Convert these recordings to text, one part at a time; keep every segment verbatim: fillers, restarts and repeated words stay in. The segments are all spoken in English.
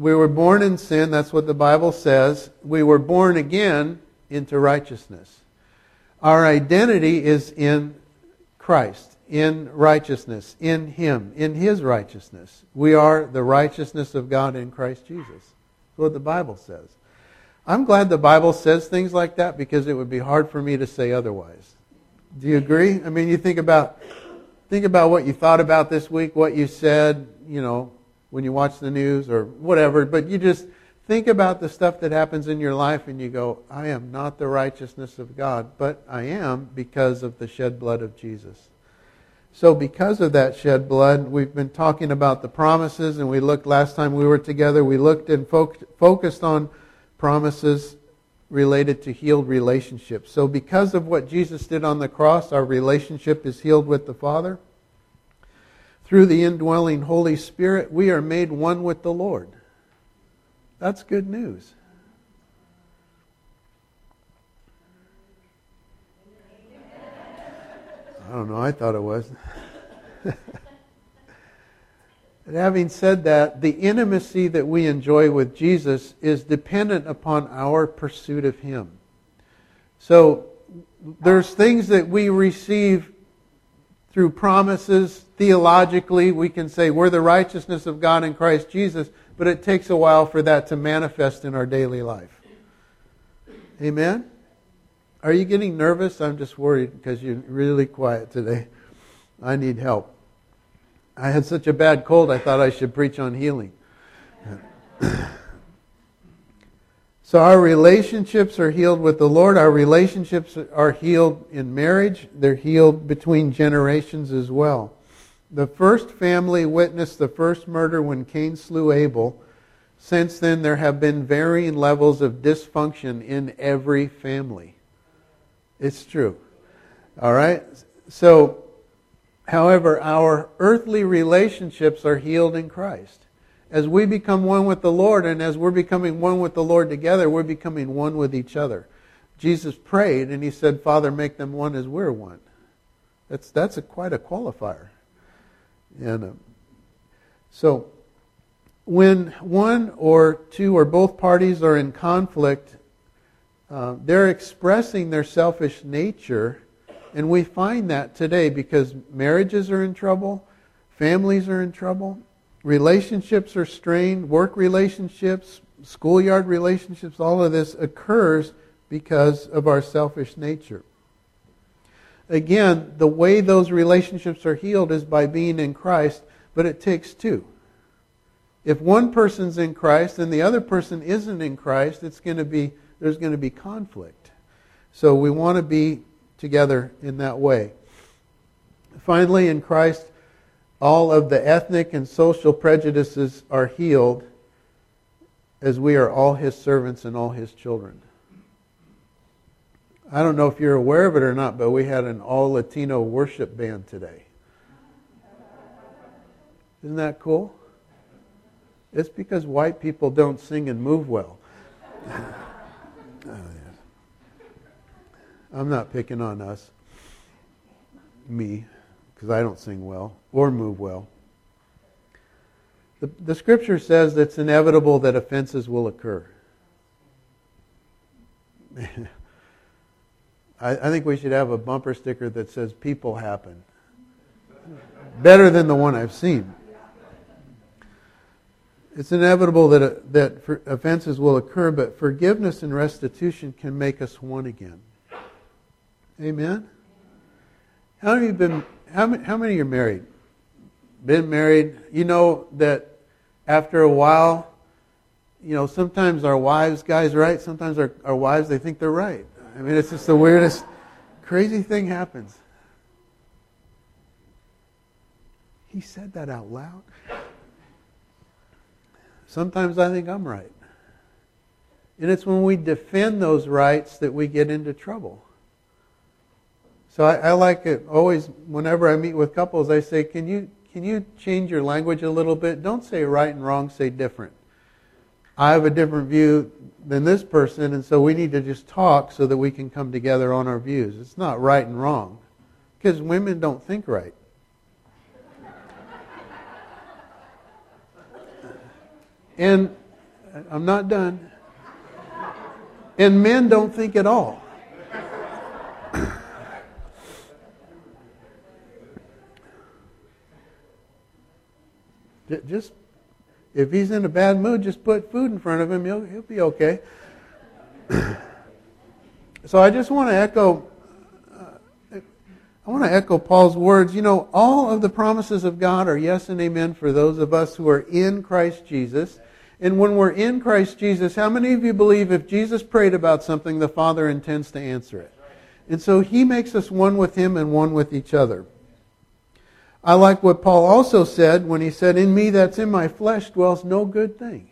We were born in sin, that's what the Bible says. We were born again into righteousness. Our identity is in Christ, in righteousness, in Him, in His righteousness. We are the righteousness of God in Christ Jesus. That's what the Bible says. I'm glad the Bible says things like that because it would be hard for me to say otherwise. Do you agree? I mean, you think about think about what you thought about this week, what you said, you know, when you watch the news or whatever, but you just think about the stuff that happens in your life and you go, I am not the righteousness of God, but I am because of the shed blood of Jesus. So because of that shed blood, we've been talking about the promises, and we looked last time we were together, we looked and fo- focused on promises related to healed relationships. So because of what Jesus did on the cross, our relationship is healed with the Father. Through the indwelling Holy Spirit, we are made one with the Lord. That's good news. I don't know, I thought it was. And having said that, the intimacy that we enjoy with Jesus is dependent upon our pursuit of Him. So there's things that we receive through promises. Theologically, we can say we're the righteousness of God in Christ Jesus, but it takes a while for that to manifest in our daily life. Amen? Are you getting nervous? I'm just worried because you're really quiet today. I need help. I had such a bad cold, I thought I should preach on healing. So our relationships are healed with the Lord. Our relationships are healed in marriage. They're healed between generations as well. The first family witnessed the first murder when Cain slew Abel. Since then, there have been varying levels of dysfunction in every family. It's true. All right? So, however, our earthly relationships are healed in Christ. As we become one with the Lord, and as we're becoming one with the Lord together, we're becoming one with each other. Jesus prayed and He said, Father, make them one as we're one. That's that's a, quite a qualifier. And um, so, when one or two or both parties are in conflict, uh, they're expressing their selfish nature. And we find that today because marriages are in trouble, families are in trouble, relationships are strained, work relationships, schoolyard relationships, all of this occurs because of our selfish nature. Again, the way those relationships are healed is by being in Christ, but it takes two. If one person's in Christ and the other person isn't in Christ, it's going to be there's going to be conflict. So we want to be together in that way. Finally, in Christ, all of the ethnic and social prejudices are healed as we are all His servants and all His children. I don't know if you're aware of it or not, but we had an all-Latino worship band today. Isn't that cool? It's because white people don't sing and move well. I'm not picking on us, me, because I don't sing well or move well. The, the Scripture says that it's inevitable that offenses will occur. I, I think we should have a bumper sticker that says, people happen. Better than the one I've seen. It's inevitable that, uh, that for offenses will occur, but forgiveness and restitution can make us one again. Amen? How many have been, how many, how many are married? Been married? You know that after a while, you know, sometimes our wives, guys, right? Sometimes our, our wives, they think they're right. I mean, it's just the weirdest, crazy thing happens. He said that out loud. Sometimes I think I'm right. And it's when we defend those rights that we get into trouble. So I, I like it always, whenever I meet with couples, I say, can you can you change your language a little bit? Don't say right and wrong, say different. I have a different view than this person, and so we need to just talk so that we can come together on our views. It's not right and wrong, because women don't think right. And I'm not done. And men don't think at all. Just, if he's in a bad mood, just put food in front of him. He'll, he'll be okay. So I just want to echo, uh, I want to echo Paul's words. You know, all of the promises of God are yes and amen for those of us who are in Christ Jesus. And when we're in Christ Jesus, how many of you believe if Jesus prayed about something, the Father intends to answer it? And so He makes us one with Him and one with each other. I like what Paul also said when he said, in me that's in my flesh dwells no good thing.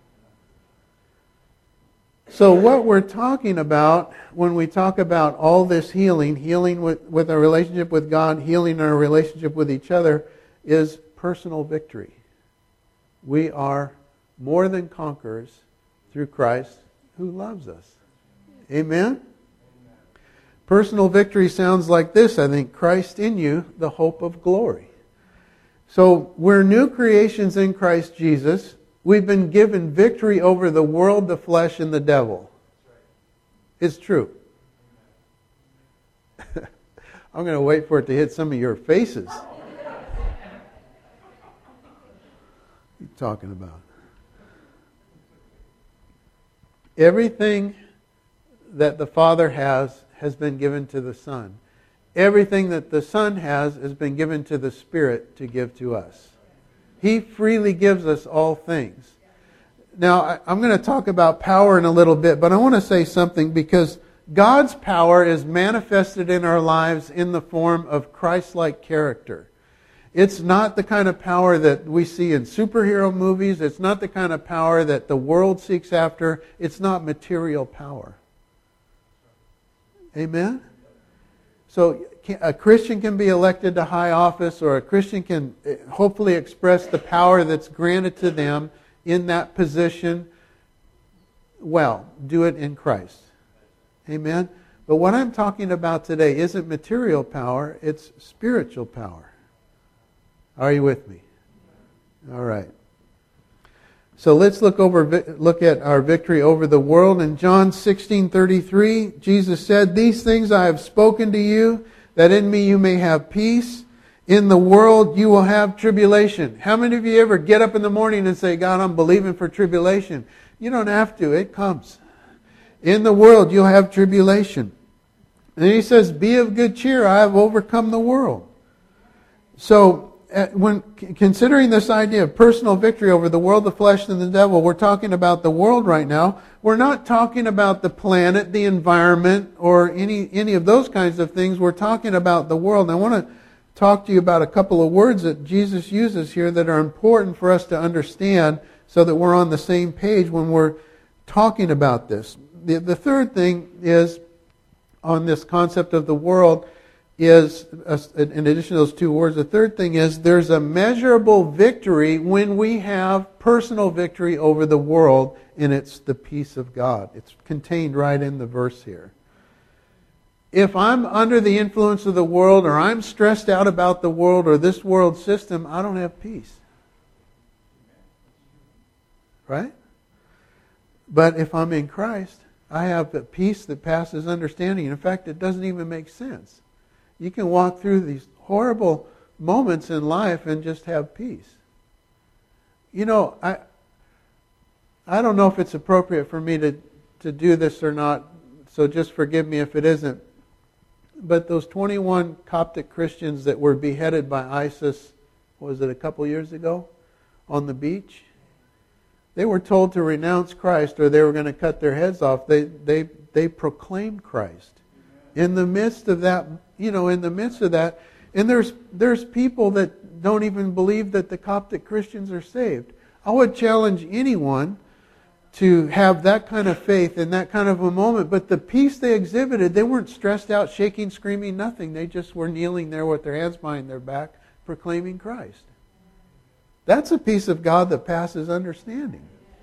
So what we're talking about when we talk about all this healing, healing with, with our relationship with God, healing our relationship with each other, is personal victory. We are more than conquerors through Christ who loves us. Amen? Personal victory sounds like this, I think. Christ in you, the hope of glory. So we're new creations in Christ Jesus. We've been given victory over the world, the flesh, and the devil. It's true. I'm going to wait for it to hit some of your faces. What are you talking about? Everything that the Father has has been given to the Son. Everything that the Son has has been given to the Spirit to give to us. He freely gives us all things. Now, I'm going to talk about power in a little bit, but I want to say something because God's power is manifested in our lives in the form of Christ-like character. It's not the kind of power that we see in superhero movies. It's not the kind of power that the world seeks after. It's not material power. Amen? So a Christian can be elected to high office, or a Christian can hopefully express the power that's granted to them in that position. Well, do it in Christ. Amen? But what I'm talking about today isn't material power, it's spiritual power. Are you with me? All right. So let's look over look at our victory over the world. In John sixteen thirty-three, Jesus said, "These things I have spoken to you, that in me you may have peace. In the world you will have tribulation." How many of you ever get up in the morning and say, "God, I'm believing for tribulation"? You don't have to. It comes. In the world you'll have tribulation. And he says, "Be of good cheer. I have overcome the world." So when considering this idea of personal victory over the world, the flesh, and the devil, we're talking about the world right now. We're not talking about the planet, the environment, or any, any of those kinds of things. We're talking about the world. And I want to talk to you about a couple of words that Jesus uses here that are important for us to understand so that we're on the same page when we're talking about this. The, the third thing is, on this concept of the world, is, in addition to those two words, the third thing is there's a measurable victory when we have personal victory over the world, and it's the peace of God. It's contained right in the verse here. If I'm under the influence of the world, or I'm stressed out about the world or this world system, I don't have peace. Right? But if I'm in Christ, I have a peace that passes understanding. In fact, it doesn't even make sense. You can walk through these horrible moments in life and just have peace. You know, I I don't know if it's appropriate for me to, to do this or not, so just forgive me if it isn't. But those twenty-one Coptic Christians that were beheaded by ISIS, what was it, a couple years ago, on the beach? They were told to renounce Christ or they were going to cut their heads off. They they they proclaimed Christ. In the midst of that, you know, in the midst of that, and there's there's people that don't even believe that the Coptic Christians are saved. I would challenge anyone to have that kind of faith in that kind of a moment. But the peace they exhibited, they weren't stressed out, shaking, screaming, nothing. They just were kneeling there with their hands behind their back, proclaiming Christ. That's a peace of God that passes understanding.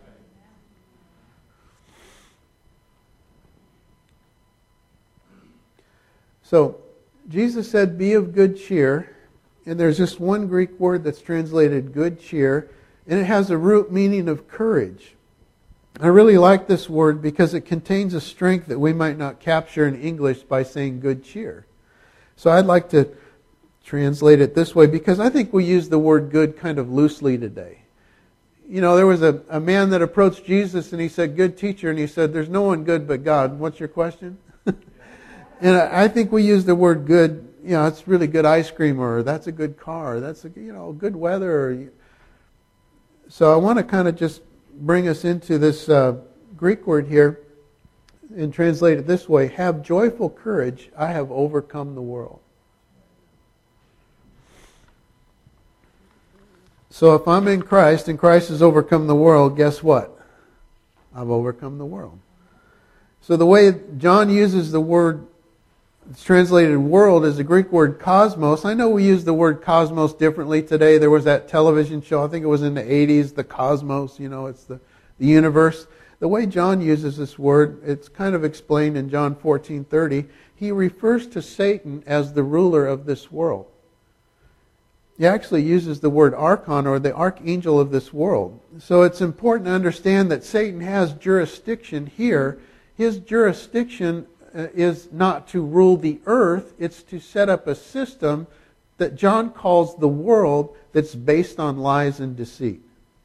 So, Jesus said, "Be of good cheer." And there's just one Greek word that's translated good cheer. And it has a root meaning of courage. I really like this word because it contains a strength that we might not capture in English by saying good cheer. So I'd like to translate it this way because I think we use the word good kind of loosely today. You know, there was a, a man that approached Jesus and he said, good teacher, and he said, there's no one good but God. What's your question? And I think we use the word good, you know, it's really good ice cream, or that's a good car, that's a, you know, good weather. Or, so I want to kind of just bring us into this uh, Greek word here and translate it this way. Have joyful courage, I have overcome the world. So if I'm in Christ and Christ has overcome the world, guess what? I've overcome the world. So the way John uses the word, it's translated world, is the Greek word cosmos. I know we use the word cosmos differently today. There was that television show, I think it was in the eighties, the Cosmos, you know, it's the, the universe. The way John uses this word, it's kind of explained in John fourteen thirty. He refers to Satan as the ruler of this world. He actually uses the word archon, or the archangel of this world. So it's important to understand that Satan has jurisdiction here. His jurisdiction uh, is not to rule the earth, it's to set up a system that John calls the world that's based on lies and deceit.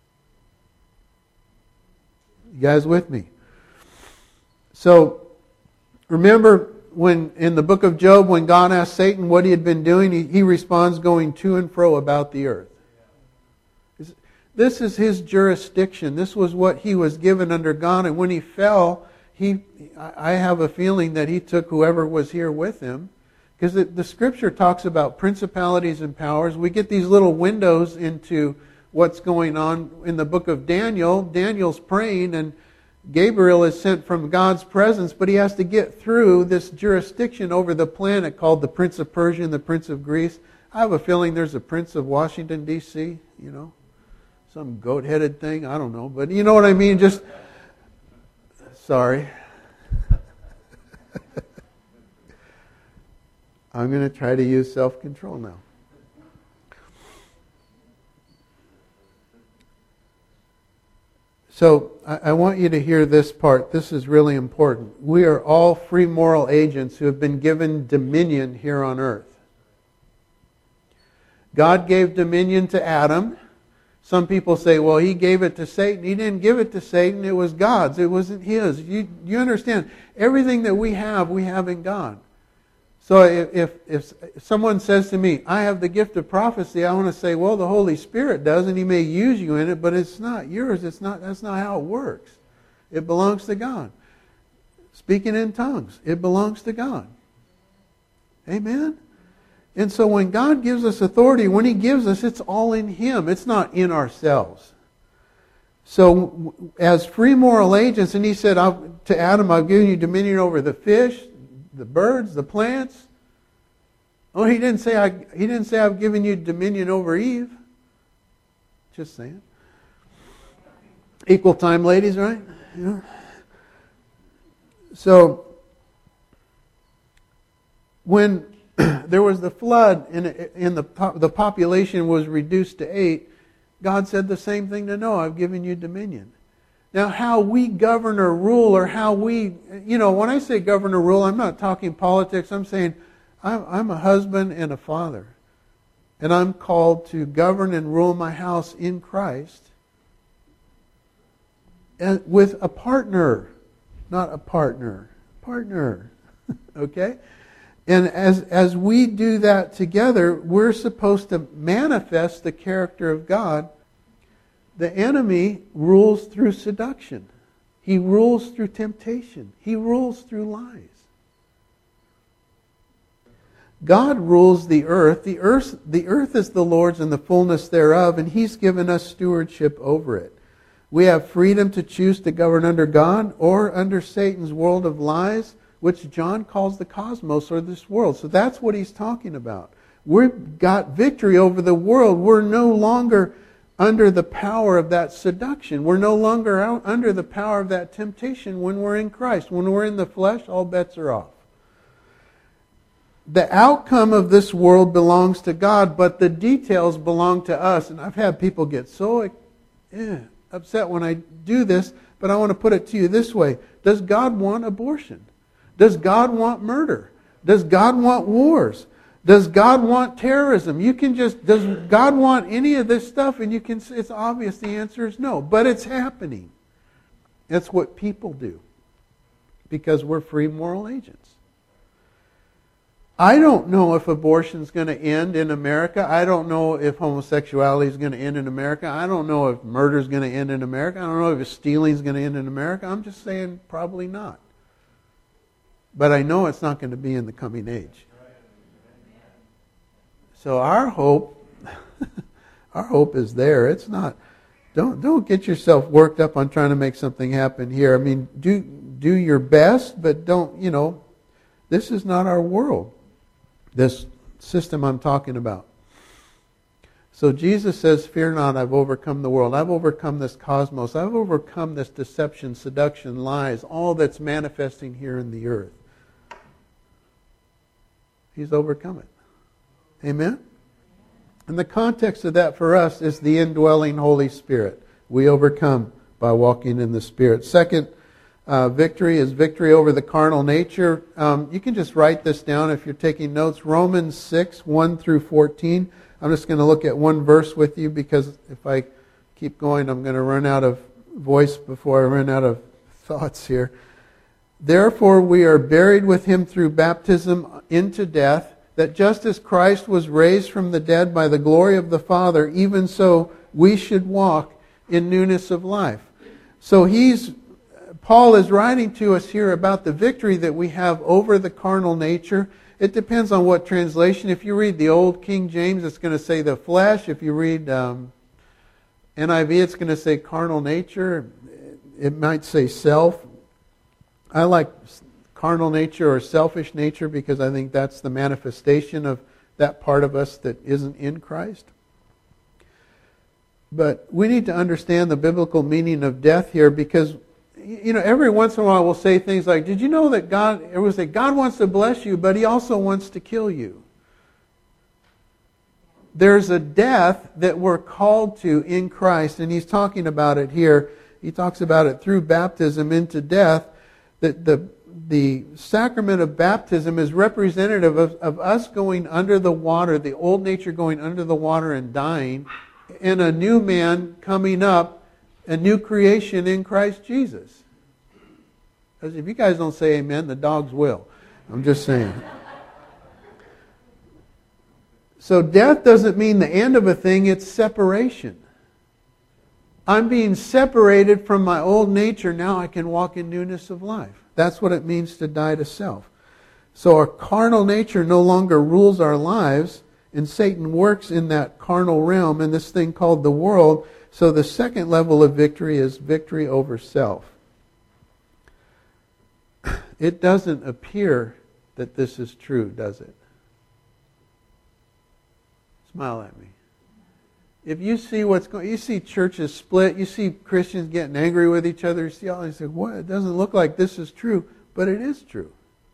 You guys with me? So, remember when in the book of Job, when God asked Satan what he had been doing, he, he responds going to and fro about the earth. This is his jurisdiction. This was what he was given under God. And when he fell, he, I have a feeling that he took whoever was here with him. Because the, the Scripture talks about principalities and powers. We get these little windows into what's going on in the book of Daniel. Daniel's praying and Gabriel is sent from God's presence, but he has to get through this jurisdiction over the planet called the Prince of Persia and the Prince of Greece. I have a feeling there's a Prince of Washington, D C, you know, some goat-headed thing, I don't know, but you know what I mean, just, sorry. I'm going to try to use self-control now. So I want you to hear this part. This is really important. We are all free moral agents who have been given dominion here on earth. God gave dominion to Adam. Some people say, well, he gave it to Satan. He didn't give it to Satan. It was God's. It wasn't his. You, you understand? Everything that we have, we have in God. So if, if if someone says to me, I have the gift of prophecy, I want to say, well, the Holy Spirit does, and He may use you in it, but it's not yours. It's not. That's not how it works. It belongs to God. Speaking in tongues, it belongs to God. Amen? And so when God gives us authority, when He gives us, it's all in Him. It's not in ourselves. So as free moral agents, and He said to Adam, I've given you dominion over the fish, the birds, the plants. Oh, he didn't say I. He didn't say I've given you dominion over Eve. Just saying. Equal time, ladies, right? Yeah. So when there was the flood and and the the population was reduced to eight, God said the same thing to Noah. I've given you dominion. Now, how we govern or rule, or how we, you know, when I say govern or rule, I'm not talking politics. I'm saying I'm, I'm a husband and a father. And I'm called to govern and rule my house in Christ and with a partner, not a partner. Partner. Okay? And as, as we do that together, we're supposed to manifest the character of God. The enemy rules through seduction. He rules through temptation. He rules through lies. God rules the earth. The earth, the earth is the Lord's and the fullness thereof, and He's given us stewardship over it. We have freedom to choose to govern under God or under Satan's world of lies, which John calls the cosmos, or this world. So that's what he's talking about. We've got victory over the world. We're no longer under the power of that seduction. We're no longer out under the power of that temptation when we're in Christ. When we're in the flesh, all bets are off. The outcome of this world belongs to God, but the details belong to us. And I've had people get so eh, upset when I do this. But I want to put it to you this way. Does God want abortion? Does God want murder? Does God want wars? Does God want terrorism? You can just, does God want any of this stuff? And you can, it's obvious the answer is no. But it's happening. That's what people do. Because we're free moral agents. I don't know if abortion is going to end in America. I don't know if homosexuality is going to end in America. I don't know if murder is going to end in America. I don't know if stealing is going to end in America. I'm just saying probably not. But I know it's not going to be in the coming age. So our hope, our hope is there. It's not. Don't don't get yourself worked up on trying to make something happen here. I mean, do do your best, but don't, you know, this is not our world. This system I'm talking about. So Jesus says, fear not, I've overcome the world. I've overcome this cosmos. I've overcome this deception, seduction, lies, all that's manifesting here in the earth. He's overcome it. Amen? And the context of that for us is the indwelling Holy Spirit. We overcome by walking in the Spirit. Second, Uh, victory is victory over the carnal nature. Um, you can just write this down if you're taking notes. Romans six, one through fourteen. I'm just going to look at one verse with you because if I keep going, I'm going to run out of voice before I run out of thoughts here. Therefore we are buried with him through baptism into death, that just as Christ was raised from the dead by the glory of the Father, even so we should walk in newness of life. So he's Paul is writing to us here about the victory that we have over the carnal nature. It depends on what translation. If you read the old King James, it's going to say the flesh. If you read um, N I V, it's going to say carnal nature. It might say self. I like carnal nature or selfish nature because I think that's the manifestation of that part of us that isn't in Christ. But we need to understand the biblical meaning of death here because you know, every once in a while we'll say things like, did you know that God, it was that God wants to bless you, but he also wants to kill you. There's a death that we're called to in Christ, and he's talking about it here. He talks about it through baptism into death. That the, the sacrament of baptism is representative of, of us going under the water, the old nature going under the water and dying, and a new man coming up, a new creation in Christ Jesus. Because if you guys don't say amen, the dogs will. I'm just saying. So death doesn't mean the end of a thing, it's separation. I'm being separated from my old nature, now I can walk in newness of life. That's what it means to die to self. So our carnal nature no longer rules our lives, and Satan works in that carnal realm, in this thing called the world. So the second level of victory is victory over self. It doesn't appear that this is true, does it? Smile at me. If you see what's going, you see churches split, you see Christians getting angry with each other, you see all these things, what? It doesn't look like this is true, but it is true.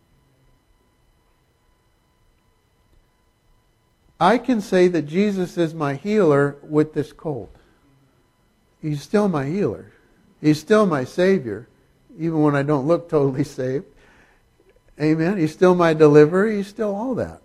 I can say that Jesus is my healer with this cold. He's still my healer. He's still my Savior, even when I don't look totally saved. Amen. He's still my deliverer. He's still all that.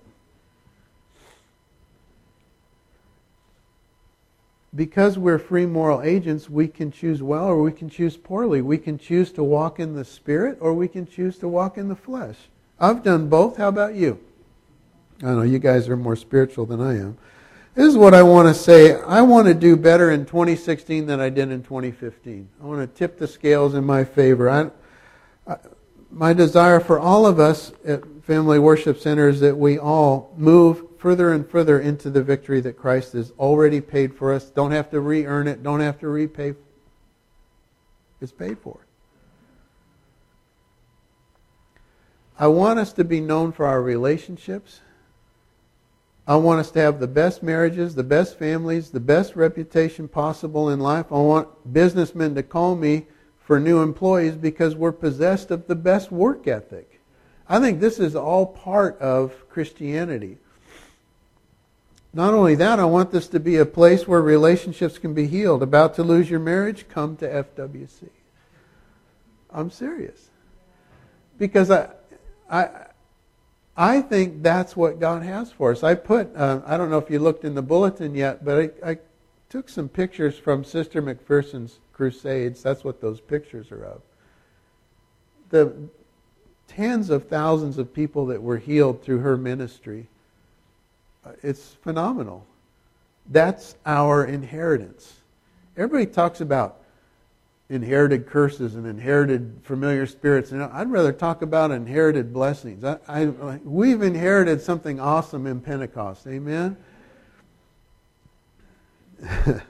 Because we're free moral agents, we can choose well or we can choose poorly. We can choose to walk in the Spirit or we can choose to walk in the flesh. I've done both. How about you? I know you guys are more spiritual than I am. This is what I want to say. I want to do better in twenty sixteen than I did in twenty fifteen. I want to tip the scales in my favor. I, I, my desire for all of us at Family Worship Center is that we all move further and further into the victory that Christ has already paid for us. Don't have to re-earn it. Don't have to repay. It's paid for. I want us to be known for our relationships. I want us to have the best marriages, the best families, the best reputation possible in life. I want businessmen to call me for new employees because we're possessed of the best work ethic. I think this is all part of Christianity. Not only that, I want this to be a place where relationships can be healed. About to lose your marriage? Come to F W C. I'm serious. Because I, I, I think that's what God has for us. I put, uh, I don't know if you looked in the bulletin yet, but I, I took some pictures from Sister McPherson's crusades. That's what those pictures are of. The tens of thousands of people that were healed through her ministry. It's phenomenal. That's our inheritance. Everybody talks about inherited curses and inherited familiar spirits. And I'd rather talk about inherited blessings. I, I, we've inherited something awesome in Pentecost. Amen? yeah,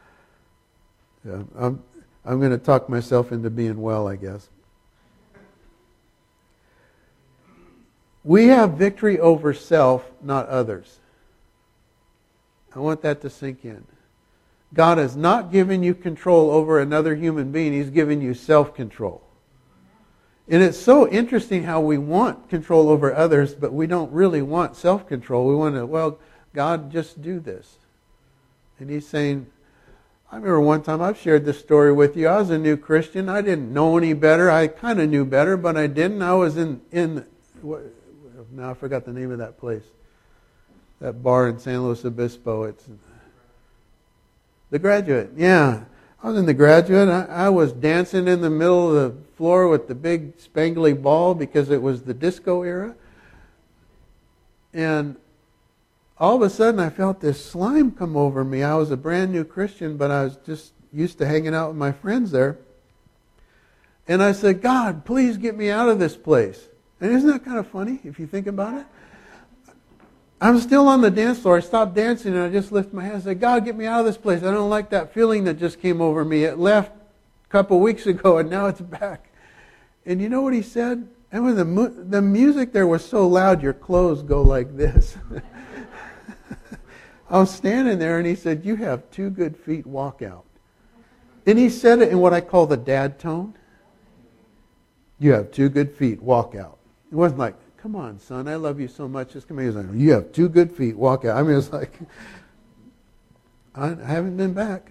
I'm, I'm going to talk myself into being well, I guess. We have victory over self, not others. I want that to sink in. God has not given you control over another human being. He's given you self-control. And it's so interesting how we want control over others, but we don't really want self-control. We want to, well, God, just do this. And He's saying, I remember one time, I've shared this story with you. I was a new Christian. I didn't know any better. I kind of knew better, but I didn't. I was in, in now I forgot the name of that place. That bar in San Luis Obispo. It's The Graduate. Yeah. I was in The Graduate. I, I was dancing in the middle of the floor with the big spangly ball because it was the disco era. And all of a sudden I felt this slime come over me. I was a brand new Christian, but I was just used to hanging out with my friends there. And I said, God, please get me out of this place. And isn't that kind of funny if you think about it? I'm still on the dance floor. I stopped dancing and I just lifted my hands and said, God, get me out of this place. I don't like that feeling that just came over me. It left a couple weeks ago and now it's back. And you know what He said? And when the, mu- the music there was so loud, your clothes go like this. I was standing there and He said, you have two good feet, walk out. And He said it in what I call the dad tone. You have two good feet, walk out. It wasn't like, come on, son, I love you so much. Just come here. He was like, you have two good feet, walk out. I mean, it's like, I haven't been back.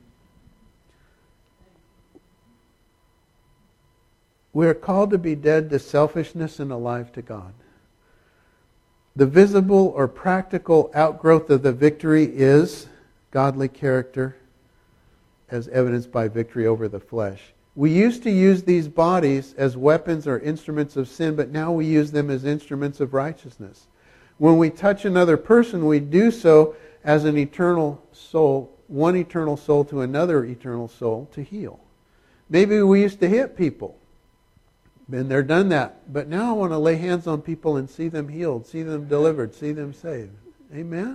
We're called to be dead to selfishness and alive to God. The visible or practical outgrowth of the victory is godly character, as evidenced by victory over the flesh. We used to use these bodies as weapons or instruments of sin, but now we use them as instruments of righteousness. When we touch another person, we do so as an eternal soul, one eternal soul to another eternal soul to heal. Maybe we used to hit people. Been there, done that. But now I want to lay hands on people and see them healed, see them delivered, see them saved. Amen?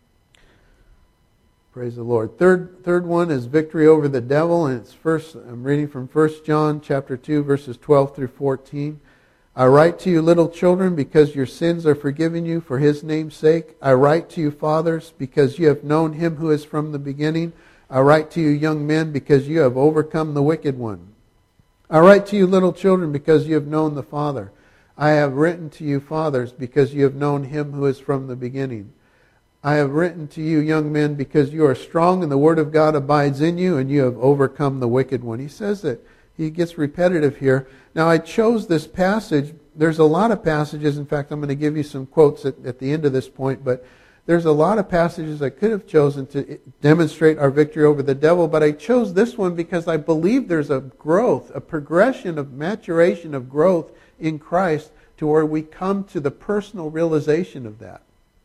Praise the Lord. Third, third one is victory over the devil, and it's first. I'm reading from First John chapter two, verses twelve through fourteen. I write to you, little children, because your sins are forgiven you for His name's sake. I write to you, fathers, because you have known Him who is from the beginning. I write to you, young men, because you have overcome the wicked one. I write to you, little children, because you have known the Father. I have written to you, fathers, because you have known Him who is from the beginning. I have written to you, young men, because you are strong and the Word of God abides in you and you have overcome the wicked one. He says that. He gets repetitive here. Now, I chose this passage. There's a lot of passages. In fact, I'm going to give you some quotes at, at the end of this point, but there's a lot of passages I could have chosen to demonstrate our victory over the devil, but I chose this one because I believe there's a growth, a progression of maturation of growth in Christ to where we come to the personal realization of that.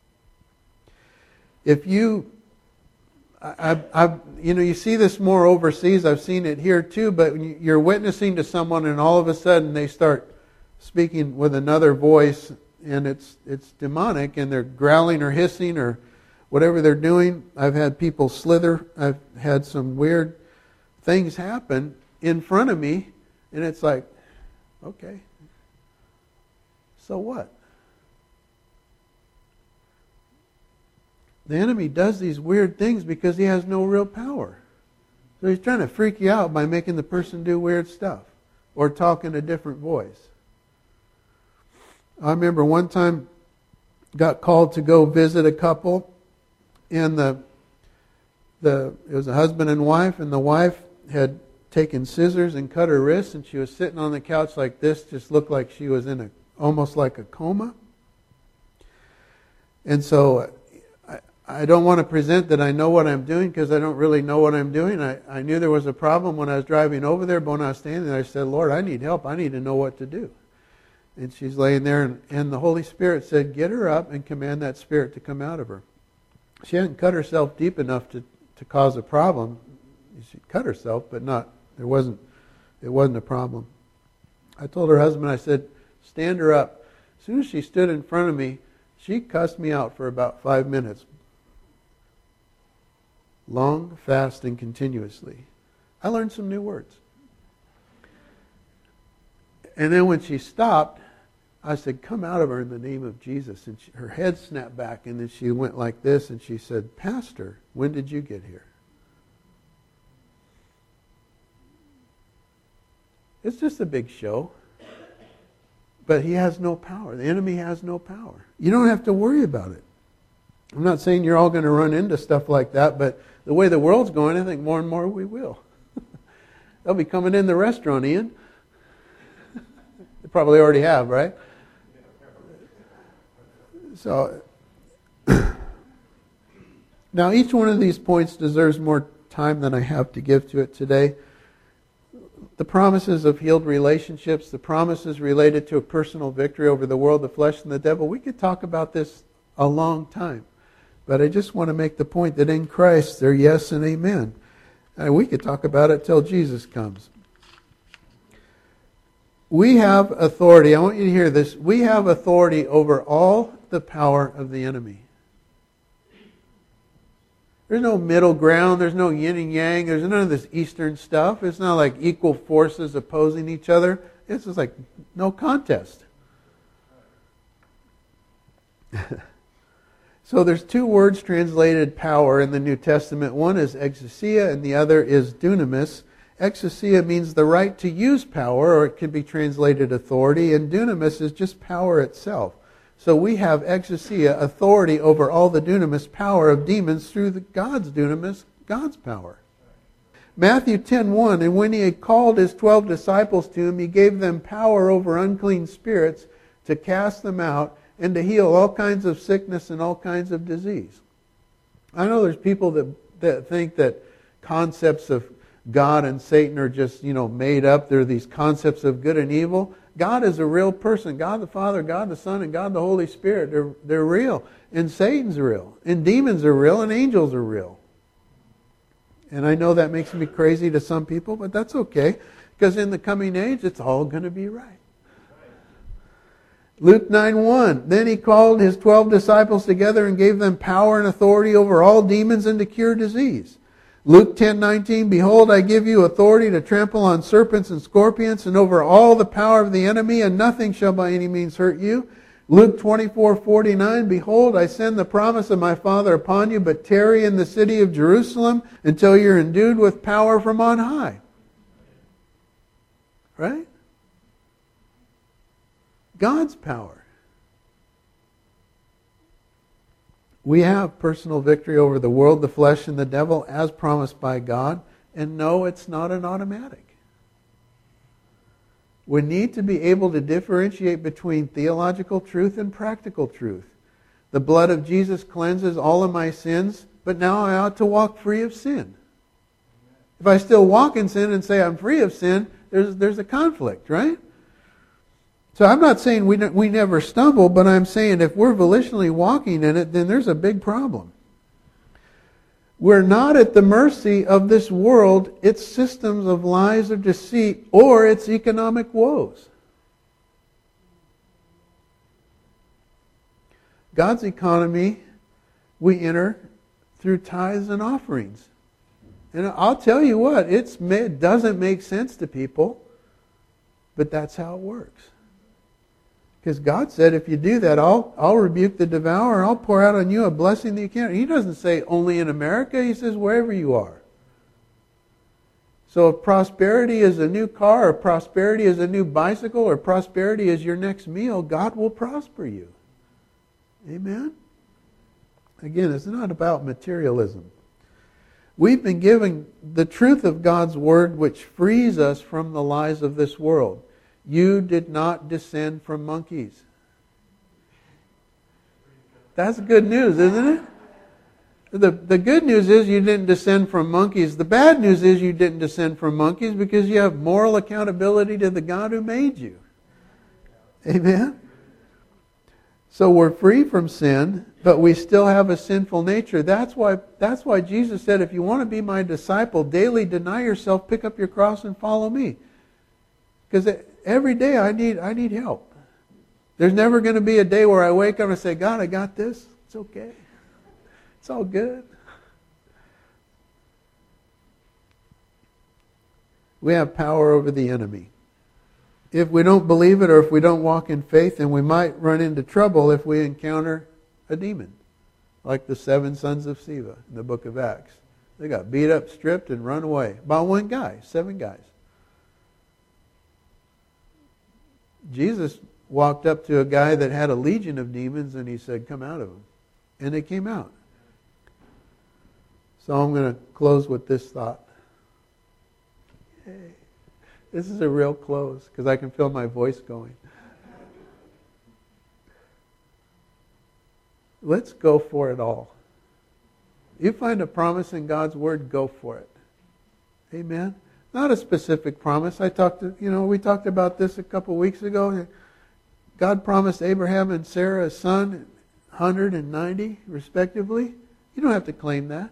If you, I, I, you know, you see this more overseas. I've seen it here too. But when you're witnessing to someone, and all of a sudden they start speaking with another voice, and it's it's demonic, and they're growling or hissing or whatever they're doing. I've had people slither. I've had some weird things happen in front of me, and it's like, okay, so what? The enemy does these weird things because he has no real power. So he's trying to freak you out by making the person do weird stuff or talk in a different voice. I remember one time got called to go visit a couple, and the the it was a husband and wife, and the wife had taken scissors and cut her wrists, and she was sitting on the couch like this, just looked like she was in a almost like a coma. And so I, I don't want to present that I know what I'm doing, because I don't really know what I'm doing. I, I knew there was a problem when I was driving over there, but when I was standing there, I said, Lord, I need help. I need to know what to do. And she's laying there, and, and the Holy Spirit said, get her up and command that spirit to come out of her. She hadn't cut herself deep enough to, to cause a problem. She cut herself, but not, there wasn't, it wasn't a problem. I told her husband, I said, stand her up. As soon as she stood in front of me, she cussed me out for about five minutes. Long, fast, and continuously. I learned some new words. And then when she stopped, I said, come out of her in the name of Jesus. And she, her head snapped back, and then she went like this, and she said, Pastor, when did you get here? It's just a big show. But he has no power. The enemy has no power. You don't have to worry about it. I'm not saying you're all going to run into stuff like that, but the way the world's going, I think more and more we will. They'll be coming in the restaurant, Ian. They probably already have, right? So, now each one of these points deserves more time than I have to give to it today. The promises of healed relationships, the promises related to a personal victory over the world, the flesh, and the devil. We could talk about this a long time. But I just want to make the point that in Christ they're yes and amen. And we could talk about it till Jesus comes. We have authority. I want you to hear this. We have authority over all the power of the enemy. There's no middle ground. There's no yin and yang. There's none of this Eastern stuff. It's not like equal forces opposing each other. It's just like no contest. So there's two words translated power in the New Testament. One is exousia and the other is dunamis. Exousia means the right to use power, or it can be translated authority, and dunamis is just power itself. So we have exousia, authority over all the dunamis, power of demons through the God's dunamis, God's power. Matthew ten one, and when he had called his twelve disciples to him, he gave them power over unclean spirits to cast them out and to heal all kinds of sickness and all kinds of disease. I know there's people that, that think that concepts of God and Satan are just, you know, made up. They're these concepts of good and evil. God is a real person. God the Father, God the Son, and God the Holy Spirit. They're, they're real. And Satan's real. And demons are real. And angels are real. And I know that makes me crazy to some people, but that's okay. Because in the coming age, it's all going to be right. Luke nine one, then he called his twelve disciples together and gave them power and authority over all demons and to cure disease. Luke ten nineteen, behold, I give you authority to trample on serpents and scorpions and over all the power of the enemy, and nothing shall by any means hurt you. Luke twenty-four forty-nine, behold, I send the promise of my Father upon you, but tarry in the city of Jerusalem until you're endued with power from on high. Right? God's power. We have personal victory over the world, the flesh, and the devil as promised by God. And no, it's not an automatic. We need to be able to differentiate between theological truth and practical truth. The blood of Jesus cleanses all of my sins, but now I ought to walk free of sin. If I still walk in sin and say I'm free of sin, there's, there's a conflict, right? So I'm not saying we we never stumble, but I'm saying if we're volitionally walking in it, then there's a big problem. We're not at the mercy of this world, its systems of lies or deceit, or its economic woes. God's economy we enter through tithes and offerings. And I'll tell you what, it's, it doesn't make sense to people, but that's how it works. Because God said, if you do that, I'll, I'll rebuke the devourer. I'll pour out on you a blessing that you can't. He doesn't say only in America. He says wherever you are. So if prosperity is a new car, or prosperity is a new bicycle, or prosperity is your next meal, God will prosper you. Amen? Again, it's not about materialism. We've been given the truth of God's Word, which frees us from the lies of this world. You did not descend from monkeys. That's good news, isn't it? The, the good news is you didn't descend from monkeys. The bad news is you didn't descend from monkeys because you have moral accountability to the God who made you. Amen? So we're free from sin, but we still have a sinful nature. That's why, that's why Jesus said, if you want to be my disciple, daily deny yourself, pick up your cross and follow me. Because every day I need, I need help. There's never going to be a day where I wake up and say, God, I got this. It's okay. It's all good. We have power over the enemy. If we don't believe it or if we don't walk in faith, then we might run into trouble if we encounter a demon. Like the seven sons of Sceva in the book of Acts. They got beat up, stripped, and run away. By one guy, seven guys. Jesus walked up to a guy that had a legion of demons and he said, come out of him. And they came out. So I'm going to close with this thought. Yay. This is a real close because I can feel my voice going. Let's go for it all. You find a promise in God's Word, go for it. Amen? Not a specific promise. I talked to, you know, we talked about this a couple of weeks ago. God promised Abraham and Sarah a son, one hundred ninety respectively. You don't have to claim that.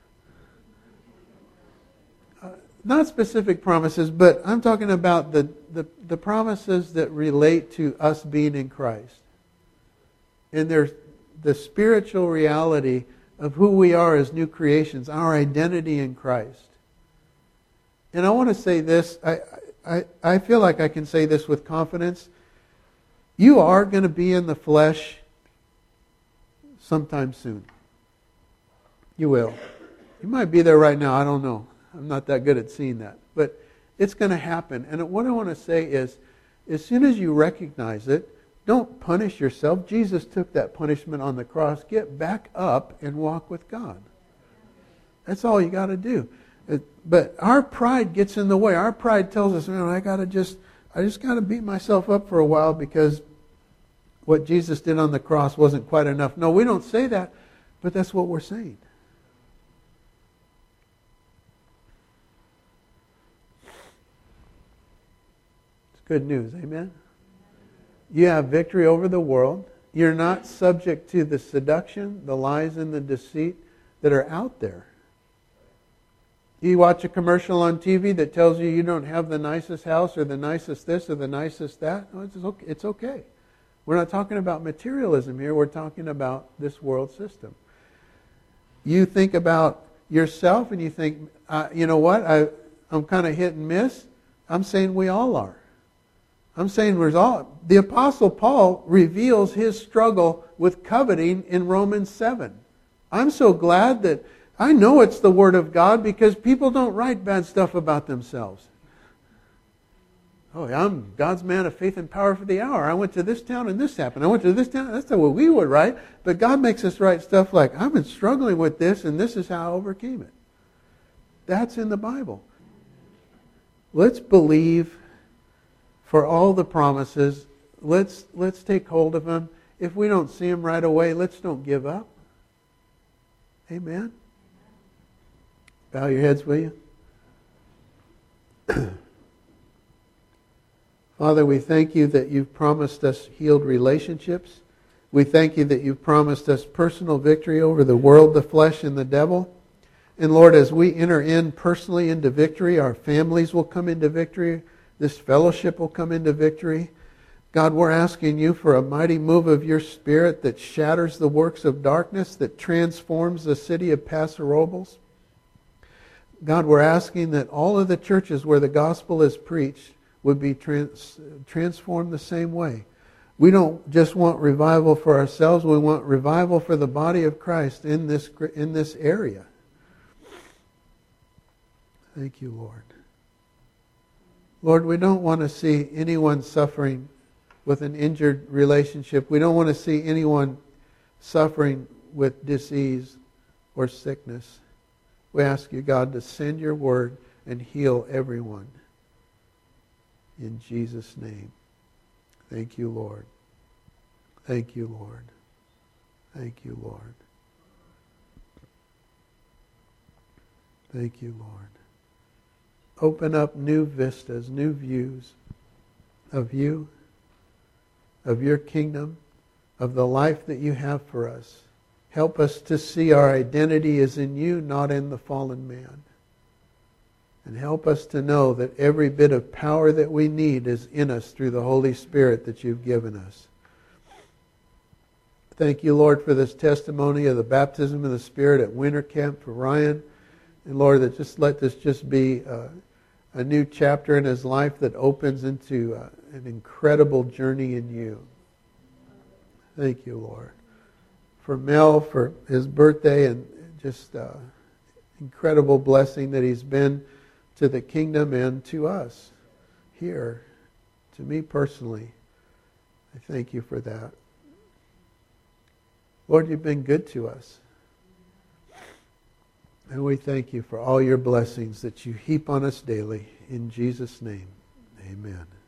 Uh, not specific promises, but I'm talking about the, the, the promises that relate to us being in Christ. And there's the spiritual reality of who we are as new creations, our identity in Christ. And I want to say this, I, I, I feel like I can say this with confidence. You are going to be in the flesh sometime soon. You will. You might be there right now, I don't know. I'm not that good at seeing that. But it's going to happen. And what I want to say is, as soon as you recognize it, don't punish yourself. Jesus took that punishment on the cross. Get back up and walk with God. That's all you got to do. But our pride gets in the way. Our pride tells us, man, I got to just, I just got to beat myself up for a while because what Jesus did on the cross wasn't quite enough. No, we don't say that, but that's what we're saying. It's good news, amen? You have victory over the world. You're not subject to the seduction, the lies, and the deceit that are out there. You watch a commercial on T V that tells you you don't have the nicest house or the nicest this or the nicest that. No, it's okay. It's okay. We're not talking about materialism here. We're talking about this world system. You think about yourself and you think, uh, you know what, I, I'm kind of hit and miss. I'm saying we all are. I'm saying we're all. The Apostle Paul reveals his struggle with coveting in Romans seven. I'm so glad that I know it's the Word of God because people don't write bad stuff about themselves. Oh, I'm God's man of faith and power for the hour. I went to this town and this happened. I went to this town. That's not what we would write. But God makes us write stuff like, I've been struggling with this and this is how I overcame it. That's in the Bible. Let's believe for all the promises. Let's, let's take hold of them. If we don't see them right away, let's don't give up. Amen. Bow your heads, will you? Father, we thank you that you've promised us healed relationships. We thank you that you've promised us personal victory over the world, the flesh, and the devil. And Lord, as we enter in personally into victory, our families will come into victory. This fellowship will come into victory. God, we're asking you for a mighty move of your Spirit that shatters the works of darkness, that transforms the city of Paso Robles. God, we're asking that all of the churches where the gospel is preached would be trans- transformed the same way. We don't just want revival for ourselves. We want revival for the body of Christ in this, in this area. Thank you, Lord. Lord, we don't want to see anyone suffering with an injured relationship. We don't want to see anyone suffering with disease or sickness. We ask you, God, to send your word and heal everyone. In Jesus' name. Thank you, Lord. Thank you, Lord. Thank you, Lord. Thank you, Lord. Open up new vistas, new views of you, of your kingdom, of the life that you have for us. Help us to see our identity is in you, not in the fallen man. And help us to know that every bit of power that we need is in us through the Holy Spirit that you've given us. Thank you, Lord, for this testimony of the baptism of the Spirit at winter camp for Ryan. And Lord, that just let this just be uh, a new chapter in his life that opens into uh, an incredible journey in you. Thank you, Lord. For Mel, for his birthday, and just uh, incredible blessing that he's been to the kingdom and to us here, to me personally. I thank you for that. Lord, you've been good to us. And we thank you for all your blessings that you heap on us daily. In Jesus' name, amen.